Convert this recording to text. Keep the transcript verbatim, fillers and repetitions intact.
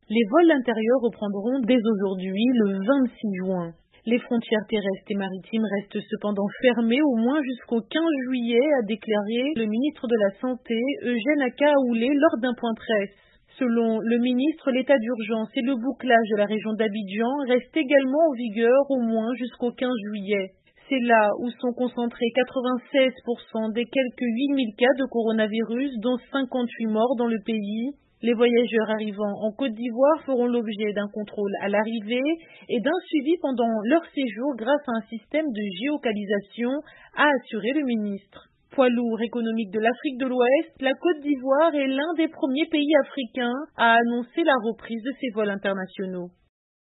Les vols intérieurs reprendront dès aujourd'hui, le vingt-six juin. Les frontières terrestres et maritimes restent cependant fermées au moins jusqu'au quinze juillet, a déclaré le ministre de la Santé, Eugène Akaoulé, lors d'un point presse. Selon le ministre, l'état d'urgence et le bouclage de la région d'Abidjan restent également en vigueur au moins jusqu'au quinze juillet. C'est là où sont concentrés quatre-vingt-seize pour cent des quelques huit mille cas de coronavirus, dont cinquante-huit morts dans le pays. Les voyageurs arrivant en Côte d'Ivoire feront l'objet d'un contrôle à l'arrivée et d'un suivi pendant leur séjour grâce à un système de géolocalisation, a assuré le ministre. Poids lourd économique de l'Afrique de l'Ouest, la Côte d'Ivoire est l'un des premiers pays africains à annoncer la reprise de ses vols internationaux.